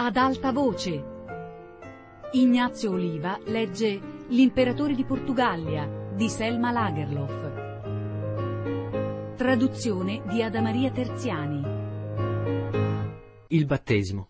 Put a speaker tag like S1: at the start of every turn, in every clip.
S1: ad alta voce. Ignazio Oliva legge L'imperatore di Portugallia di Selma Lagerlof. Traduzione di Adamaria Terziani.
S2: Il battesimo.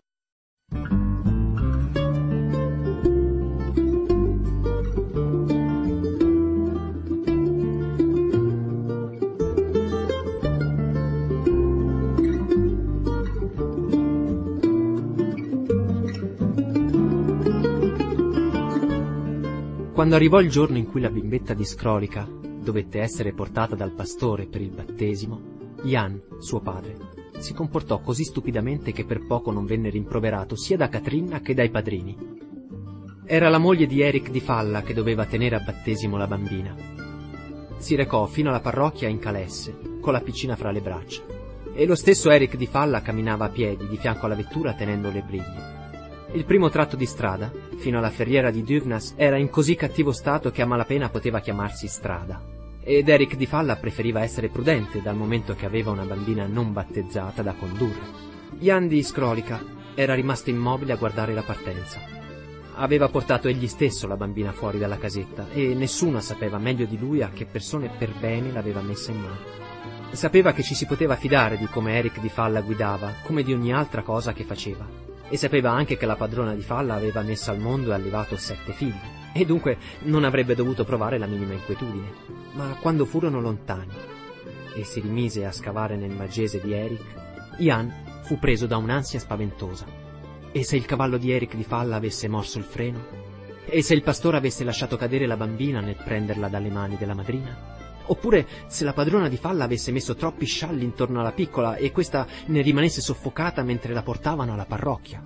S2: Quando arrivò il giorno in cui la bimbetta di Scrolica dovette essere portata dal pastore per il battesimo, Jan, suo padre, si comportò così stupidamente che per poco non venne rimproverato sia da Catrinna che dai padrini. Era la moglie di Eric di Falla che doveva tenere a battesimo la bambina. Si recò fino alla parrocchia in calesse, con la piccina fra le braccia, e lo stesso Eric di Falla camminava a piedi di fianco alla vettura tenendo le briglie. Il primo tratto di strada, fino alla ferriera di Duvnas, era in così cattivo stato che a malapena poteva chiamarsi strada. Ed Eric di Falla preferiva essere prudente dal momento che aveva una bambina non battezzata da condurre. Jan di Scrolica era rimasto immobile a guardare la partenza. Aveva portato egli stesso la bambina fuori dalla casetta e nessuno sapeva meglio di lui a che persone per bene l'aveva messa in mano. Sapeva che ci si poteva fidare di come Eric di Falla guidava, come di ogni altra cosa che faceva. E sapeva anche che la padrona di Falla aveva messo al mondo e allevato 7 figli, e dunque non avrebbe dovuto provare la minima inquietudine. Ma quando furono lontani e si rimise a scavare nel magese di Eric, Jan fu preso da un'ansia spaventosa. E se il cavallo di Eric di Falla avesse morso il freno? E se il pastore avesse lasciato cadere la bambina nel prenderla dalle mani della madrina? Oppure se la padrona di Falla avesse messo troppi scialli intorno alla piccola e questa ne rimanesse soffocata mentre la portavano alla parrocchia.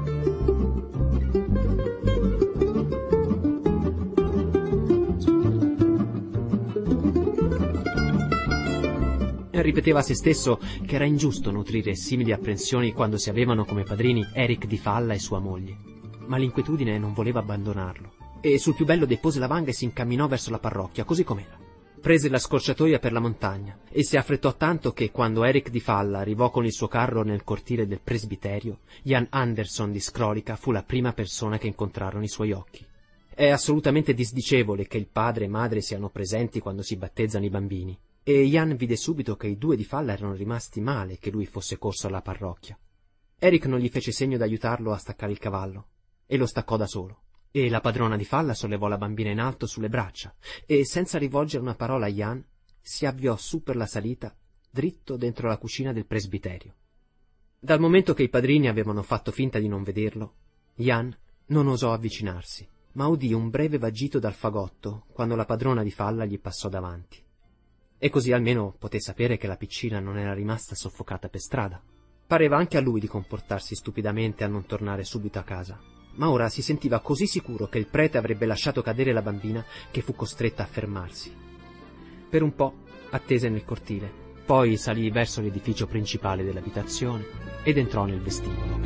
S2: Ripeteva a se stesso che era ingiusto nutrire simili apprensioni quando si avevano come padrini Eric di Falla e sua moglie. Ma l'inquietudine non voleva abbandonarlo e sul più bello depose la vanga e si incamminò verso la parrocchia così com'era. Prese la scorciatoia per la montagna e si affrettò tanto che quando Eric di Falla arrivò con il suo carro nel cortile del presbiterio, Jan Anderson di Scrolica fu la prima persona che incontrarono i suoi occhi. È assolutamente disdicevole che il padre e madre siano presenti quando si battezzano i bambini, e Jan vide subito che i 2 di Falla erano rimasti male che lui fosse corso alla parrocchia. Eric non gli fece segno d'aiutarlo a staccare il cavallo, e lo staccò da solo. E la padrona di Falla sollevò la bambina in alto sulle braccia e, senza rivolgere una parola a Jan, si avviò su per la salita, dritto dentro la cucina del presbiterio. Dal momento che i padrini avevano fatto finta di non vederlo, Jan non osò avvicinarsi, ma udì un breve vagito dal fagotto quando la padrona di Falla gli passò davanti. E così almeno poté sapere che la piccina non era rimasta soffocata per strada. Pareva anche a lui di comportarsi stupidamente a non tornare subito a casa. Ma ora si sentiva così sicuro che il prete avrebbe lasciato cadere la bambina che fu costretta a fermarsi. Per un po' attese nel cortile, poi salì verso l'edificio principale dell'abitazione ed entrò nel vestibolo.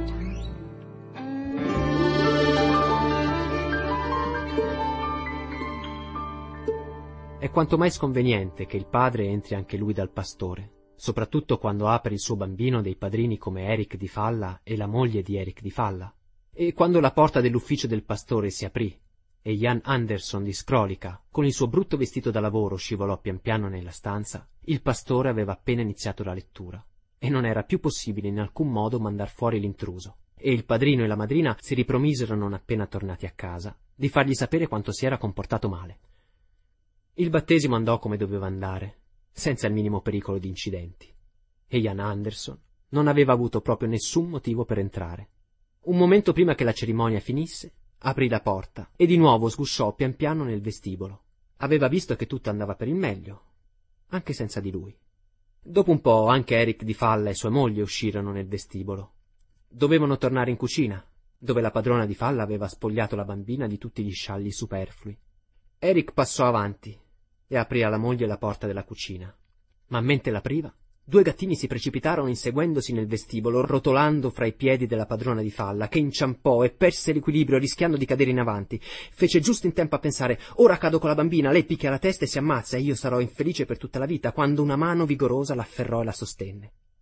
S2: È quanto mai sconveniente che il padre entri anche lui dal pastore, soprattutto quando ha per il suo bambino dei padrini come Eric di Falla e la moglie di Eric di Falla. E quando la porta dell'ufficio del pastore si aprì e Jan Anderson di Scrolica, con il suo brutto vestito da lavoro, scivolò pian piano nella stanza, il pastore aveva appena iniziato la lettura e non era più possibile in alcun modo mandar fuori l'intruso. E il padrino e la madrina si ripromisero, non appena tornati a casa, di fargli sapere quanto si era comportato male. Il battesimo andò come doveva andare, senza il minimo pericolo di incidenti, e Jan Anderson non aveva avuto proprio nessun motivo per entrare. Un momento prima che la cerimonia finisse, aprì la porta e di nuovo sgusciò pian piano nel vestibolo. Aveva visto che tutto andava per il meglio, anche senza di lui. Dopo un po' anche Eric di Falla e sua moglie uscirono nel vestibolo. Dovevano tornare in cucina, dove la padrona di Falla aveva spogliato la bambina di tutti gli scialli superflui. Eric passò avanti e aprì alla moglie la porta della cucina, ma mentre l'apriva, 2 gattini si precipitarono inseguendosi nel vestibolo, rotolando fra i piedi della padrona di Falla, che inciampò e perse l'equilibrio rischiando di cadere in avanti. Fece giusto in tempo a pensare: ora cado con la bambina, lei picchia la testa e si ammazza e io sarò infelice per tutta la vita, quando una mano vigorosa l'afferrò e la sostenne.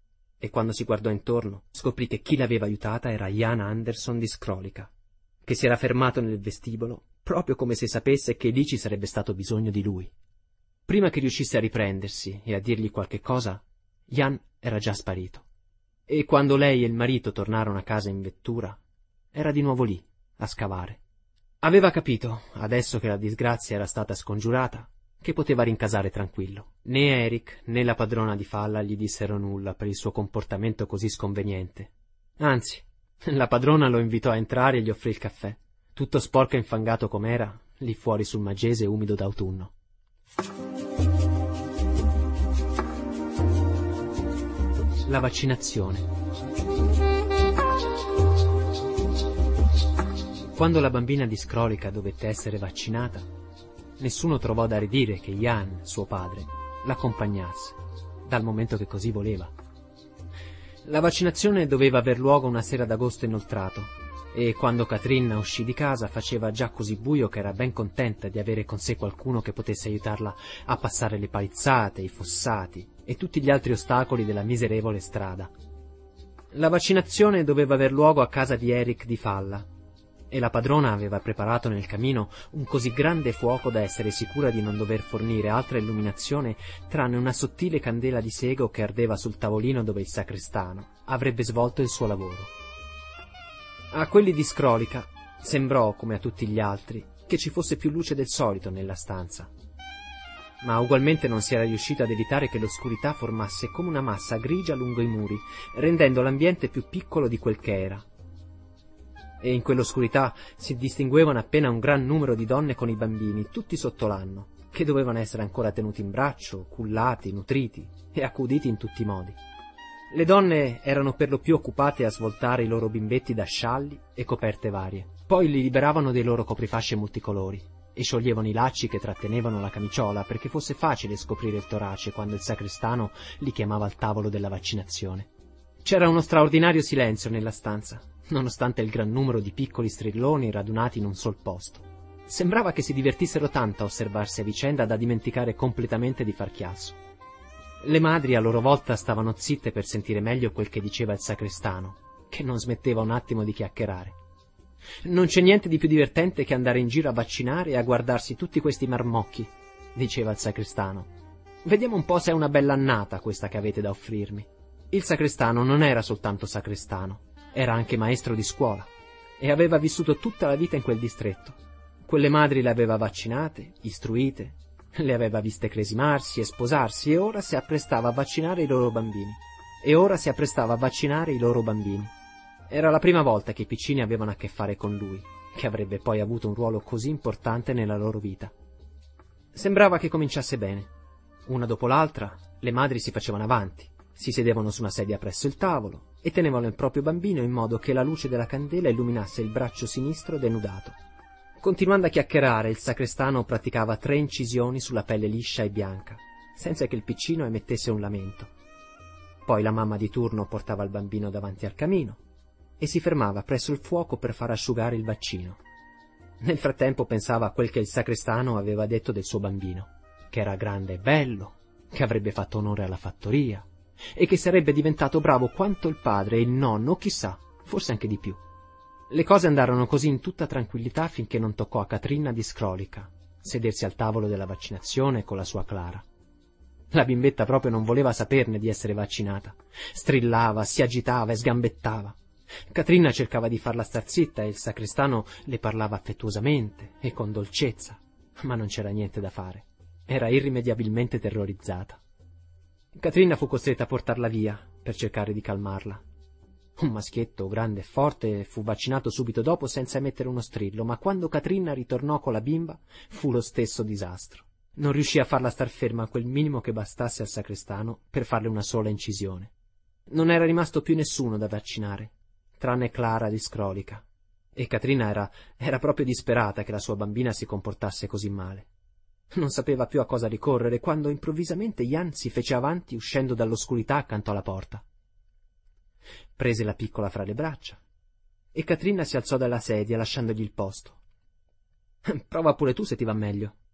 S2: e quando si guardò intorno scoprì che chi l'aveva aiutata era Jan Anderson di Scrolica, che si era fermato nel vestibolo proprio come se sapesse che lì ci sarebbe stato bisogno di lui. Prima che riuscisse a riprendersi e a dirgli qualche cosa, Jan era già sparito. E quando lei e il marito tornarono a casa in vettura, era di nuovo lì, a scavare. Aveva capito, adesso che la disgrazia era stata scongiurata, che poteva rincasare tranquillo. Né Eric né la padrona di Falla gli dissero nulla per il suo comportamento così sconveniente. Anzi, la padrona lo invitò a entrare e gli offrì il caffè, tutto sporco e infangato com'era, lì fuori sul Magese umido d'autunno. La vaccinazione. Quando la bambina di Scrolica dovette essere vaccinata, nessuno trovò da ridire che Jan, suo padre, l'accompagnasse, dal momento che così voleva. La vaccinazione doveva aver luogo una sera d'agosto inoltrato, e quando Katrin uscì di casa faceva già così buio che era ben contenta di avere con sé qualcuno che potesse aiutarla a passare le palizzate, i fossati e tutti gli altri ostacoli della miserevole strada. La vaccinazione doveva aver luogo a casa di Eric di Falla, e la padrona aveva preparato nel camino un così grande fuoco da essere sicura di non dover fornire altra illuminazione tranne una sottile candela di sego che ardeva sul tavolino dove il sacrestano avrebbe svolto il suo lavoro. A quelli di Scrolica sembrò, come a tutti gli altri, che ci fosse più luce del solito nella stanza, ma ugualmente non si era riuscito ad evitare che l'oscurità formasse come una massa grigia lungo i muri, rendendo l'ambiente più piccolo di quel che era. E in quell'oscurità si distinguevano appena un gran numero di donne con i bambini, tutti sotto l'anno, che dovevano essere ancora tenuti in braccio, cullati, nutriti e accuditi in tutti i modi. Le donne erano per lo più occupate a svoltare i loro bimbetti da scialli e coperte varie. Poi li liberavano dei loro coprifasce multicolori e scioglievano i lacci che trattenevano la camiciola perché fosse facile scoprire il torace quando il sacrestano li chiamava al tavolo della vaccinazione. C'era uno straordinario silenzio nella stanza, nonostante il gran numero di piccoli strilloni radunati in un sol posto. Sembrava che si divertissero tanto a osservarsi a vicenda da dimenticare completamente di far chiasso. Le madri a loro volta stavano zitte per sentire meglio quel che diceva il sacrestano, che non smetteva un attimo di chiacchierare. «Non c'è niente di più divertente che andare in giro a vaccinare e a guardarsi tutti questi marmocchi», diceva il sacrestano. «Vediamo un po' se è una bella annata questa che avete da offrirmi». Il sacrestano non era soltanto sacrestano, era anche maestro di scuola e aveva vissuto tutta la vita in quel distretto. Quelle madri le aveva vaccinate, istruite, le aveva viste cresimarsi e sposarsi e ora si apprestava a vaccinare i loro bambini. Era la prima volta che i piccini avevano a che fare con lui, che avrebbe poi avuto un ruolo così importante nella loro vita. Sembrava che cominciasse bene. Una dopo l'altra, le madri si facevano avanti, si sedevano su una sedia presso il tavolo e tenevano il proprio bambino in modo che la luce della candela illuminasse il braccio sinistro denudato. Continuando a chiacchierare, il sacrestano praticava 3 incisioni sulla pelle liscia e bianca, senza che il piccino emettesse un lamento. Poi la mamma di turno portava il bambino davanti al camino e si fermava presso il fuoco per far asciugare il vaccino. Nel frattempo pensava a quel che il sacrestano aveva detto del suo bambino, che era grande e bello, che avrebbe fatto onore alla fattoria e che sarebbe diventato bravo quanto il padre e il nonno, o chissà, forse anche di più. Le cose andarono così in tutta tranquillità finché non toccò a Katrin di Scrolica sedersi al tavolo della vaccinazione con la sua Clara. La bimbetta proprio non voleva saperne di essere vaccinata. Strillava, si agitava e sgambettava. Katrin cercava di farla star zitta e il sacrestano le parlava affettuosamente e con dolcezza, ma non c'era niente da fare. Era irrimediabilmente terrorizzata. Katrin fu costretta a portarla via per cercare di calmarla. Un maschietto grande e forte fu vaccinato subito dopo senza emettere uno strillo, ma quando Katrin ritornò con la bimba fu lo stesso disastro. Non riuscì a farla star ferma quel minimo che bastasse al sacrestano per farle una sola incisione. Non era rimasto più nessuno da vaccinare, tranne Clara di Scrolica, e Katrina era proprio disperata che la sua bambina si comportasse così male. Non sapeva più a cosa ricorrere quando improvvisamente Jan si fece avanti uscendo dall'oscurità accanto alla porta. Prese la piccola fra le braccia e Katrina si alzò dalla sedia lasciandogli il posto. «Prova pure tu se ti va meglio»,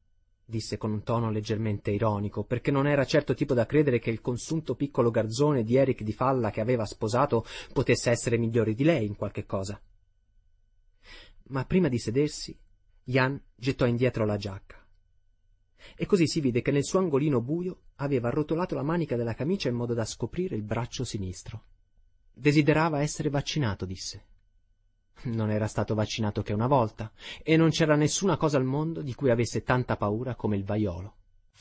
S2: disse con un tono leggermente ironico, perché non era certo tipo da credere che il consunto piccolo garzone di Eric di Falla che aveva sposato potesse essere migliore di lei in qualche cosa. Ma prima di sedersi, Jan gettò indietro la giacca. E così si vide che nel suo angolino buio aveva arrotolato la manica della camicia in modo da scoprire il braccio sinistro. Desiderava essere vaccinato, disse. Non era stato vaccinato che una volta, e non c'era nessuna cosa al mondo di cui avesse tanta paura come il vaiolo.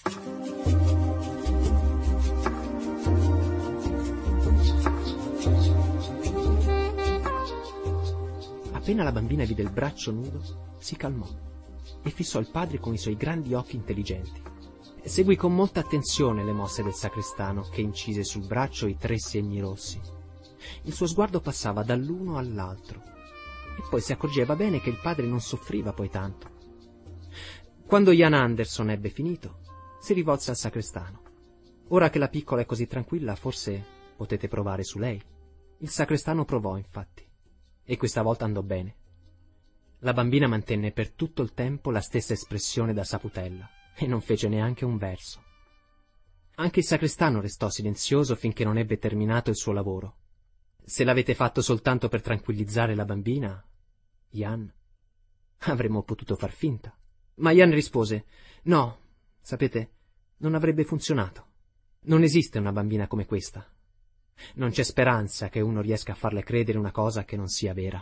S2: Appena la bambina vide il braccio nudo, si calmò e fissò il padre con i suoi grandi occhi intelligenti. Seguì con molta attenzione le mosse del sacrestano, che incise sul braccio i 3 segni rossi. Il suo sguardo passava dall'uno all'altro, e poi si accorgeva bene che il padre non soffriva poi tanto. Quando Jan Anderson ebbe finito, si rivolse al sacrestano. Ora che la piccola è così tranquilla, forse potete provare su lei. Il sacrestano provò, infatti, e questa volta andò bene. La bambina mantenne per tutto il tempo la stessa espressione da saputella e non fece neanche un verso. Anche il sacrestano restò silenzioso finché non ebbe terminato il suo lavoro. Se l'avete fatto soltanto per tranquillizzare la bambina, Jan, avremmo potuto far finta. Ma Jan rispose: no, sapete, non avrebbe funzionato. Non esiste una bambina come questa. Non c'è speranza che uno riesca a farle credere una cosa che non sia vera.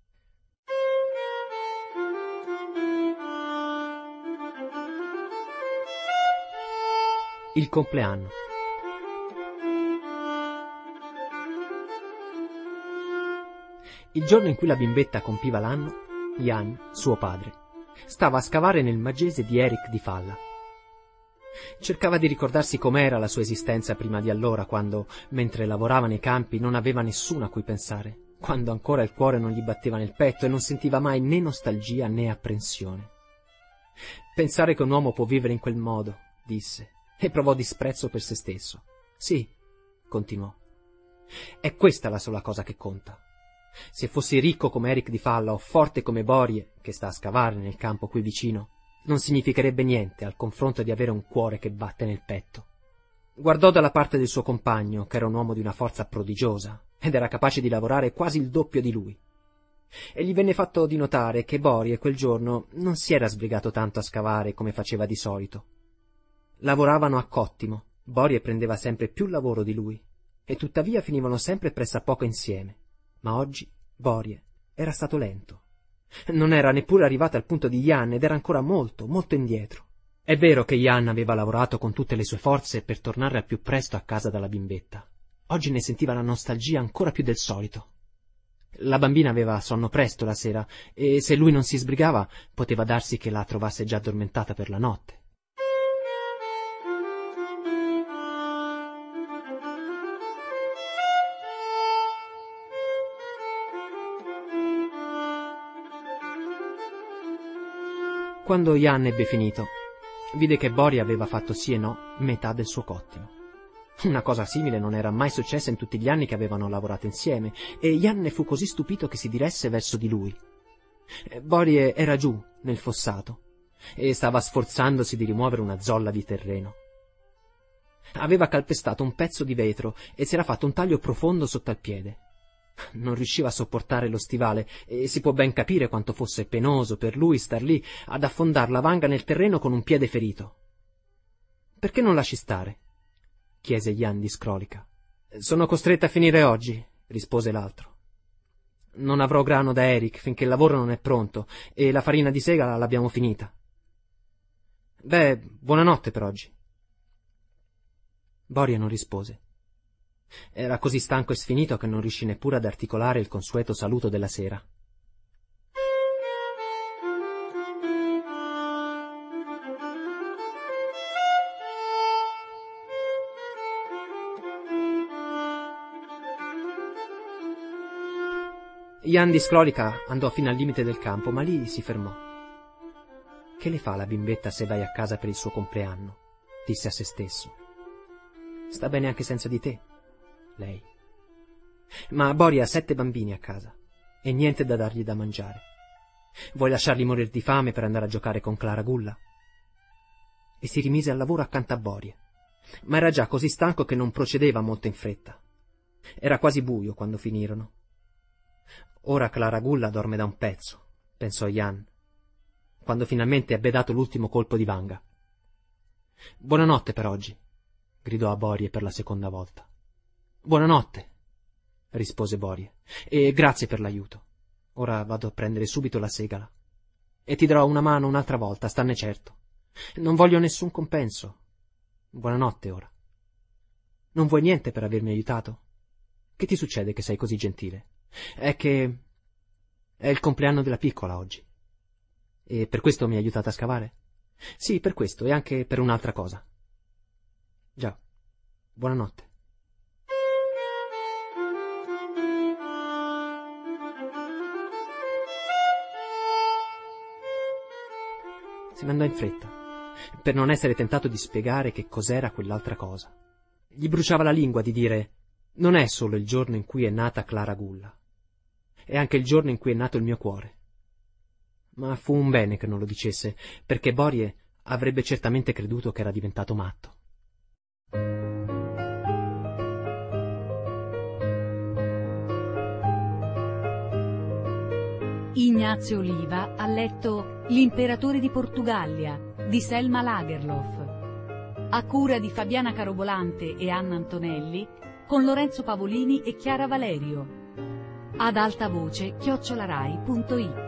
S2: Il compleanno. Il giorno in cui la bimbetta compiva l'anno, Jan, suo padre, stava a scavare nel magese di Eric di Falla. Cercava di ricordarsi com'era la sua esistenza prima di allora, quando, mentre lavorava nei campi, non aveva nessuno a cui pensare, quando ancora il cuore non gli batteva nel petto e non sentiva mai né nostalgia né apprensione. Pensare che un uomo può vivere in quel modo, disse, e provò disprezzo per se stesso. Sì, continuò, è questa la sola cosa che conta. Se fossi ricco come Eric di Falla o forte come Borie, che sta a scavare nel campo qui vicino, non significherebbe niente al confronto di avere un cuore che batte nel petto. Guardò dalla parte del suo compagno, che era un uomo di una forza prodigiosa, ed era capace di lavorare quasi il doppio di lui. E gli venne fatto di notare che Borie quel giorno non si era sbrigato tanto a scavare come faceva di solito. Lavoravano a cottimo, Borie prendeva sempre più lavoro di lui, e tuttavia finivano sempre pressappoco insieme. Ma oggi Borie era stato lento. Non era neppure arrivato al punto di Jan ed era ancora molto, molto indietro. È vero che Jan aveva lavorato con tutte le sue forze per tornare al più presto a casa dalla bimbetta. Oggi ne sentiva la nostalgia ancora più del solito. La bambina aveva sonno presto la sera e se lui non si sbrigava poteva darsi che la trovasse già addormentata per la notte. Quando Jan ebbe finito, vide che Borie aveva fatto sì e no metà del suo cottimo. Una cosa simile non era mai successa in tutti gli anni che avevano lavorato insieme, e Jan ne fu così stupito che si diresse verso di lui. Borie era giù, nel fossato, e stava sforzandosi di rimuovere una zolla di terreno. Aveva calpestato un pezzo di vetro e si era fatto un taglio profondo sotto al piede. Non riusciva a sopportare lo stivale e si può ben capire quanto fosse penoso per lui star lì ad affondar la vanga nel terreno con un piede ferito. «Perché non lasci stare?» chiese Jan di Scrolica. «Sono costretta a finire oggi», rispose l'altro. «Non avrò grano da Eric finché il lavoro non è pronto e la farina di sega l'abbiamo finita». «Beh, buonanotte per oggi». Borie non rispose. Era così stanco e sfinito che non riuscì neppure ad articolare il consueto saluto della sera. Jan di Scrolica andò fino al limite del campo, ma lì si fermò. «Che le fa la bimbetta se vai a casa per il suo compleanno?» disse a se stesso. «Sta bene anche senza di te, lei. Ma Borie ha 7 bambini a casa e niente da dargli da mangiare. Vuoi lasciarli morir di fame per andare a giocare con Clara Gulla?» e si rimise al lavoro accanto a Borie. Ma era già così stanco che non procedeva molto in fretta. Era quasi buio quando finirono. Ora Claragulla dorme da un pezzo, pensò Jan, quando finalmente ebbe dato l'ultimo colpo di vanga. Buonanotte per oggi, gridò a Borie per la seconda volta. Buonanotte, rispose Borie, e grazie per l'aiuto. Ora vado a prendere subito la segala. E ti darò una mano un'altra volta, stanne certo. Non voglio nessun compenso. Buonanotte ora. Non vuoi niente per avermi aiutato? Che ti succede che sei così gentile? È che è il compleanno della piccola oggi. E per questo mi hai aiutato a scavare? Sì, per questo e anche per un'altra cosa. Già, buonanotte. Se ne andò in fretta, per non essere tentato di spiegare che cos'era quell'altra cosa. Gli bruciava la lingua di dire: non è solo il giorno in cui è nata Claragulla, è anche il giorno in cui è nato il mio cuore. Ma fu un bene che non lo dicesse, perché Borie avrebbe certamente creduto che era diventato matto.
S1: Ignazio Oliva ha letto L'imperatore di Portugallia di Selma Lagerlöf, a cura di Fabiana Carobolante e Anna Antonelli, con Lorenzo Pavolini e Chiara Valerio. Ad alta voce @rai.it